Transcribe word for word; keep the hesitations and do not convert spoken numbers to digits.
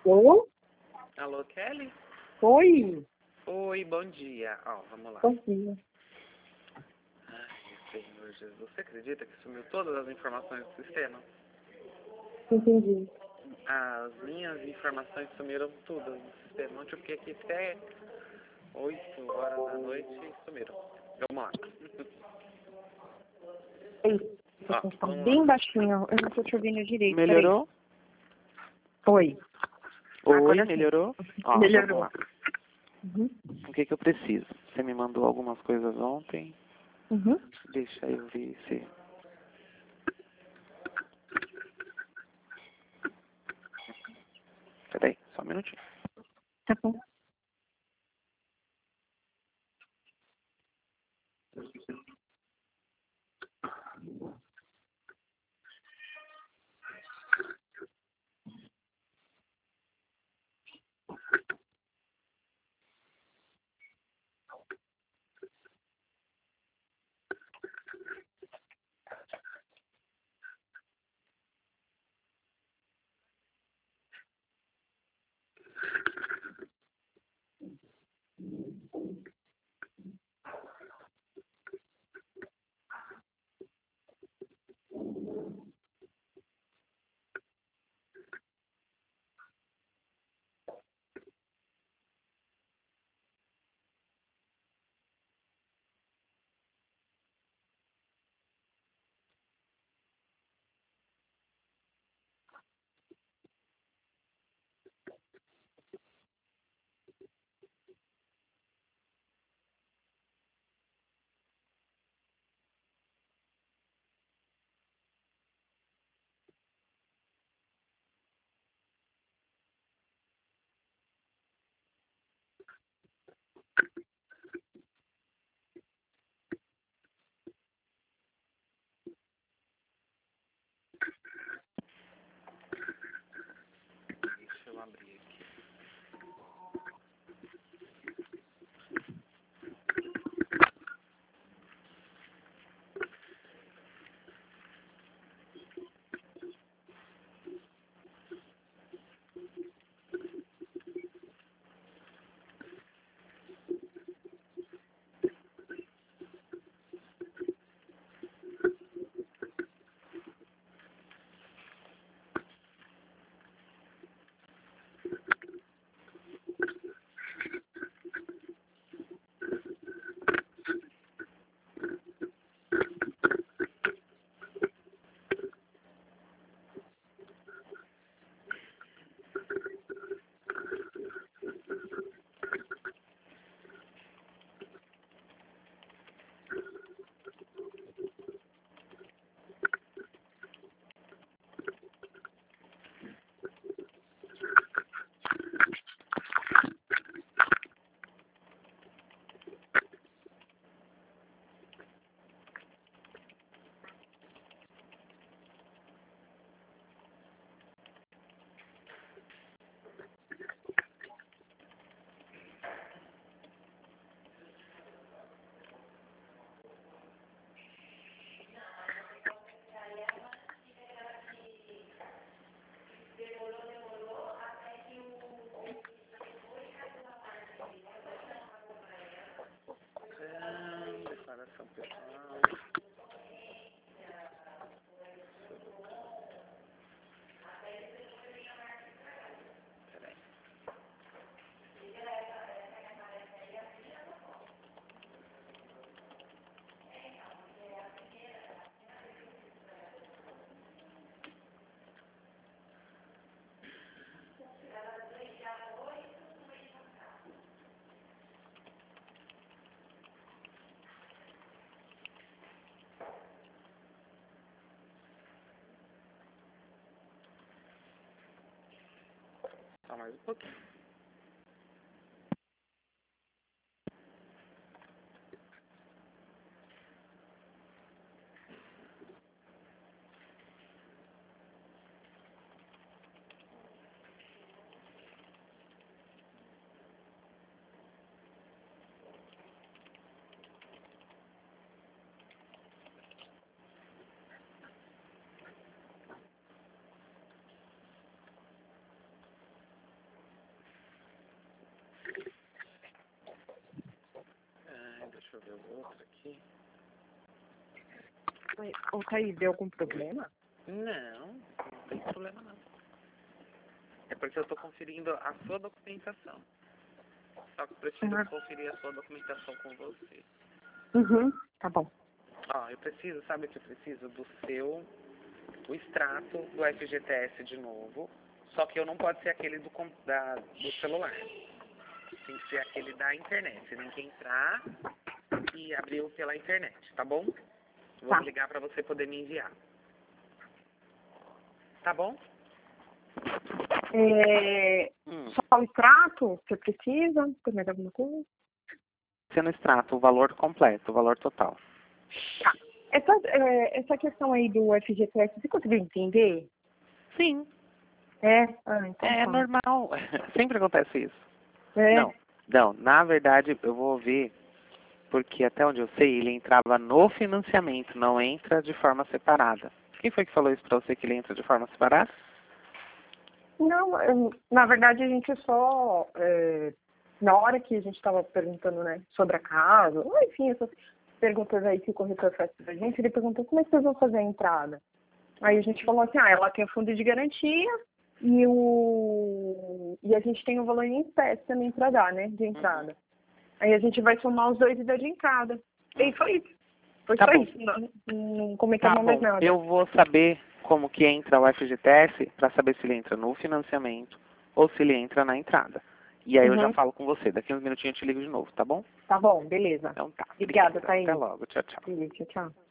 Alô? Alô, Kelly? Oi. Oi, bom dia. Ó, vamos lá. Bom dia. Ai, Senhor Jesus, você acredita que sumiu todas as informações do sistema? Entendi. As minhas informações sumiram todas do sistema. Ontem eu fiquei aqui até oito horas da noite e sumiram. Vamos lá. Ei, Ó, você está vamos bem lá. baixinho. Eu não estou te ouvindo direito. Melhorou? Peraí. Oi. Oi, Agora sim. melhorou? Ó, Melhorou. vamos lá. Uhum. O que que eu preciso? Você me mandou algumas coisas ontem. Uhum. Deixa eu ver se... Peraí, só um minutinho. Tá bom. Deixa eu abrir aqui. Ah, declaração pessoal. Peraí. Só mais um pouquinho. Deu outra aqui. Ô, Thaís, deu algum problema? Não, não tem problema não. É porque eu estou conferindo a sua documentação. Só que eu preciso Uhum. conferir a sua documentação com você. Uhum, tá bom. Ó, eu preciso, sabe o que eu preciso? Do seu, o extrato do F G T S de novo. Só que eu não pode ser aquele do, com- da, do celular. Tem que ser aquele da internet. Você tem que entrar e abrir pela internet, tá bom? Vou Tá. ligar para você poder me enviar. Tá bom? É, Hum. só o extrato você precisa? Tem mais alguma coisa? Sendo extrato, o valor completo, o valor total. Tá. Essa, é, essa questão aí do F G T S, você conseguiu entender? Sim, É? Ah, então é tá. normal. Sempre acontece isso. É? Não, não, na verdade eu vou ver, porque até onde eu sei, ele entrava no financiamento, não entra de forma separada. Quem foi que falou isso pra você, que ele entra de forma separada? Não, eu- na verdade a gente só, é, na hora que a gente estava perguntando, né, sobre a casa, ou enfim, essas perguntas aí que o corretor faz pra gente, ele perguntou como é que vocês vão fazer a entrada. Aí a gente falou assim, ah, ela tem o fundo de garantia e o e a gente tem o valor em espécie também para dar, né, de entrada. Aí a gente vai somar os dois e dar de entrada. E foi isso. Foi Tá só bom. isso. Não, não Tá comentamos mais bom, nada. eu vou saber como que entra o F G T S para saber se ele entra no financiamento ou se ele entra na entrada. E aí eu já Uhum. falo com você. Daqui uns minutinhos eu te ligo de novo, tá bom? Tá bom, beleza. Então tá. Obrigada, Obrigada. Até Thaís. logo. Tchau, tchau. Beleza, tchau.